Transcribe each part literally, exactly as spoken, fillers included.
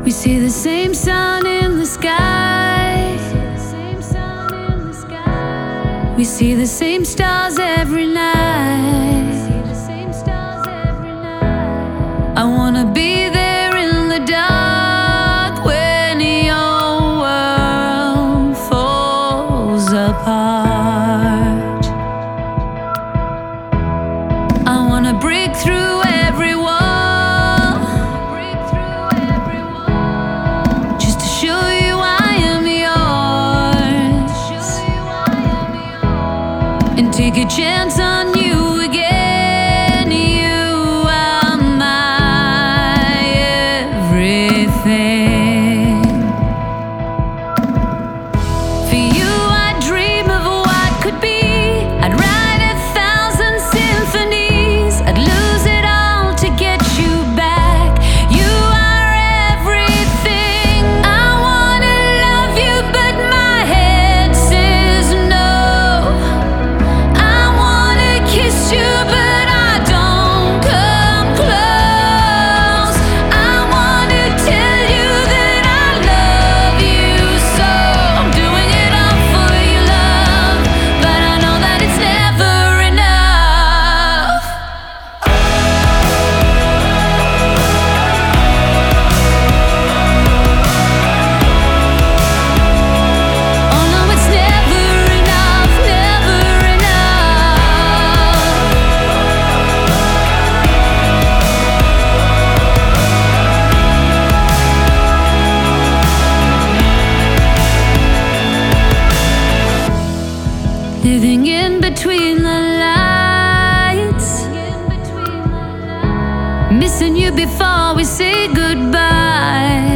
We see the same sun in the sky. We see the same stars every night. I wanna be there in the dark when your world falls apart. I wanna break through every wall just to show you I am yours, and take a chance on you again. You are my everything. For you I dream of what could be. I'd write a thousand symphonies. I'd lose it all to get you back. You are everything. I wanna love you, but my head says no. I wanna kiss you, but I don't come close. I wanna tell you that I love you so. I'm doing it all for your love, but I know that it's never enough. Oh no, it's never enough, never enough. Living in between the lights, missing you before we say goodbye.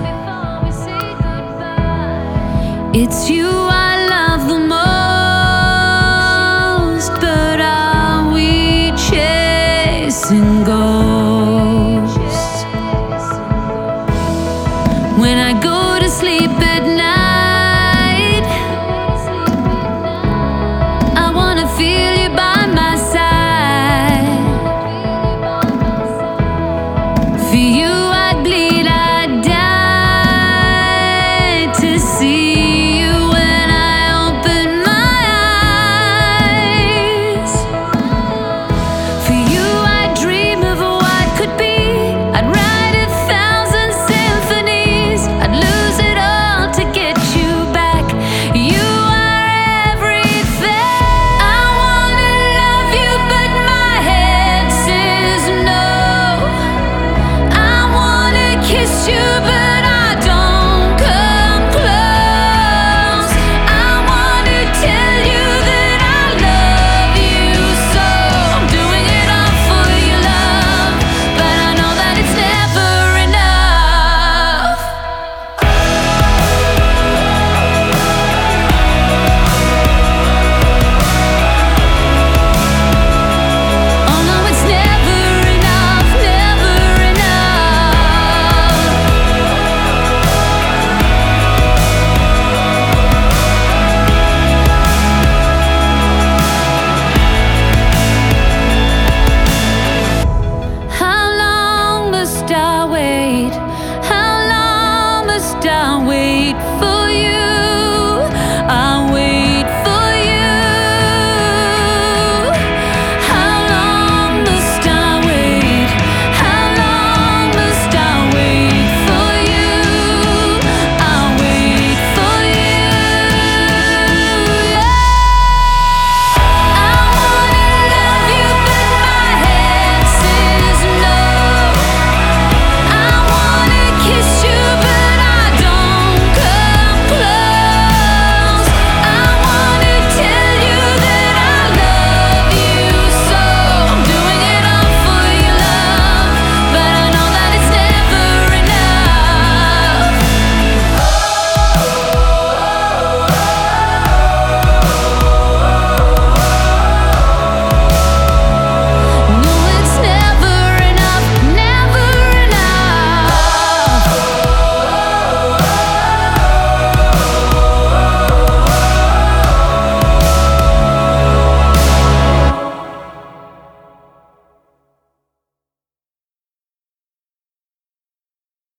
It's you I love the most, but are we chasing ghosts? When I go